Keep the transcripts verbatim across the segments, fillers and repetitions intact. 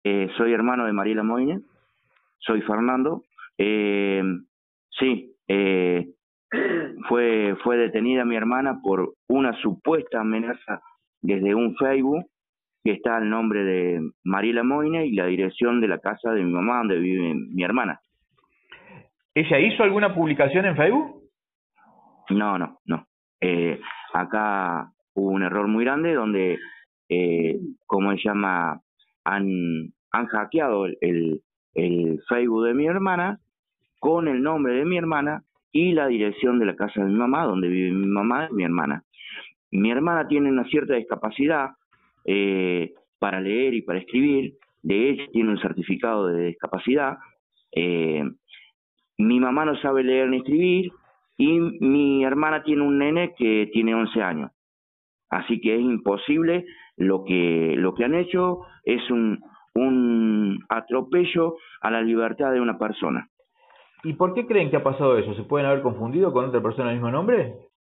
Eh, soy hermano de Mariela Moine, soy Fernando. Eh, sí, eh, fue, fue detenida mi hermana por una supuesta amenaza desde un Facebook que está el nombre de Mariela Moine y la dirección de la casa de mi mamá donde vive mi hermana. ¿Ella hizo alguna publicación en Facebook? No, no, no. Eh, acá hubo un error muy grande donde, eh, ¿cómo se llama? Han, han hackeado el, el, el Facebook de mi hermana con el nombre de mi hermana y la dirección de la casa de mi mamá, donde vive mi mamá y mi hermana. Mi hermana tiene una cierta discapacidad eh, para leer y para escribir. De hecho, tiene un certificado de discapacidad. Eh, mi mamá no sabe leer ni escribir y mi hermana tiene un nene que tiene once años. Así que es imposible. Lo que, lo que han hecho es un, un atropello a la libertad de una persona. ¿Y por qué creen que ha pasado eso? ¿Se pueden haber confundido con otra persona del mismo nombre?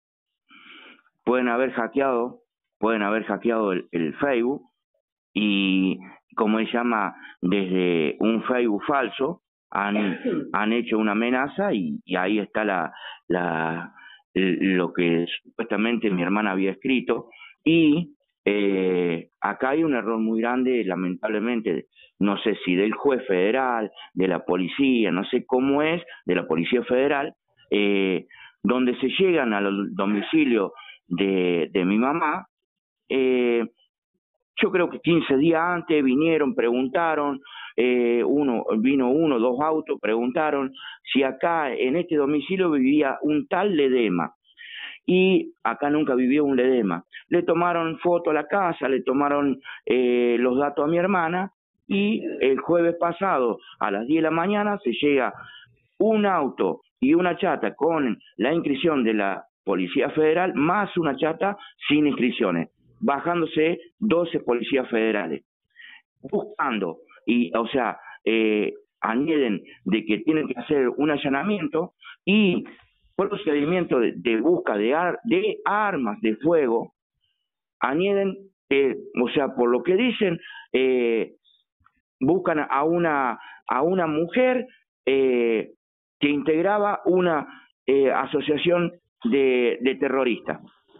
Pueden haber hackeado, pueden haber hackeado el, el Facebook y, como se llama, desde un Facebook falso han, han hecho una amenaza y, y ahí está la, la, lo que supuestamente mi hermana había escrito. Y eh, acá hay un error muy grande, lamentablemente, no sé si del juez federal, de la policía, no sé cómo es, de la Policía Federal, eh, donde se llegan al domicilio de, de mi mamá. eh, yo creo que quince días antes vinieron, preguntaron, eh, uno vino uno, dos autos, preguntaron si acá en este domicilio vivía un tal Ledema. Y acá nunca vivió un Ledema. Le tomaron foto a la casa, le tomaron eh, los datos a mi hermana y el jueves pasado a las diez de la mañana se llega un auto y una chata con la inscripción de la Policía Federal más una chata sin inscripciones, bajándose doce policías federales, buscando, y o sea, eh, añaden de que tienen que hacer un allanamiento y procedimiento de, de busca de, ar, de armas de fuego, añaden, eh, o sea, por lo que dicen, eh, buscan a una, a una mujer eh, que integraba una eh, asociación de, de terroristas.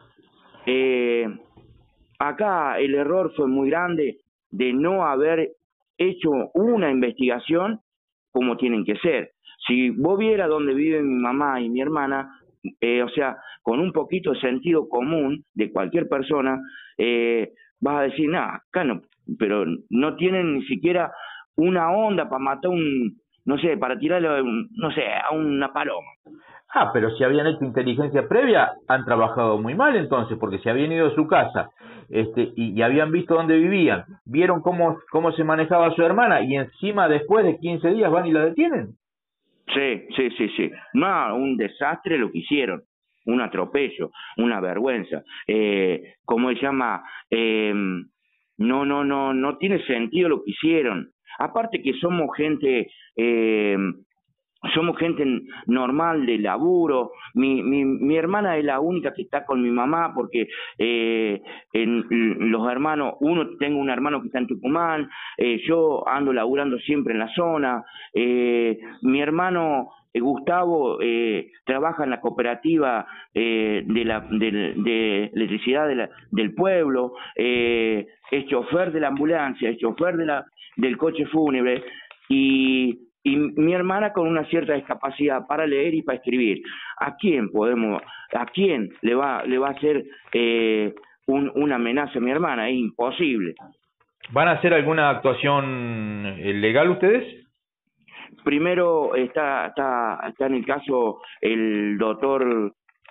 Eh, acá el error fue muy grande de no haber hecho una investigación como tienen que ser. Si vos vieras dónde viven mi mamá y mi hermana, eh, o sea, con un poquito de sentido común de cualquier persona, eh, vas a decir, nada, acá no, pero no tienen ni siquiera una onda para matar un, no sé, para tirarle, a un, no sé, a una paloma. Ah, pero si habían hecho inteligencia previa, han trabajado muy mal entonces, porque si habían ido a su casa este, y, y habían visto dónde vivían, vieron cómo, cómo se manejaba su hermana y encima después de quince días van y la detienen. Sí, sí, sí, sí. No, un desastre lo que hicieron, un atropello, una vergüenza. Eh, ¿Cómo se llama? Eh, no, no, no, no tiene sentido lo que hicieron. Aparte que somos gente, eh, somos gente normal de laburo. Mi, mi, mi hermana es la única que está con mi mamá porque eh, en, los hermanos, uno tengo un hermano que está en Tucumán, eh, yo ando laburando siempre en la zona, eh, mi hermano eh, Gustavo eh, trabaja en la cooperativa eh, de, la, de, de electricidad de la, del pueblo, eh, es chofer de la ambulancia, es chofer de la, del coche fúnebre y y mi hermana con una cierta discapacidad para leer y para escribir. ¿A quién podemos, a quién le va, le va a hacer eh, un, una amenaza a mi hermana? Es imposible. ¿Van a hacer alguna actuación legal ustedes? Primero está, está, está en el caso el doctor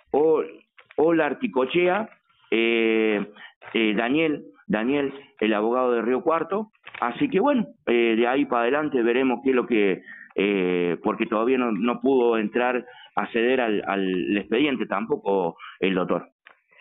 Ola Articochea, eh, eh, Daniel, Daniel, el abogado de Río Cuarto. Así que bueno, eh, de ahí para adelante veremos qué es lo que, eh, porque todavía no, no pudo entrar a acceder al, al expediente tampoco el doctor.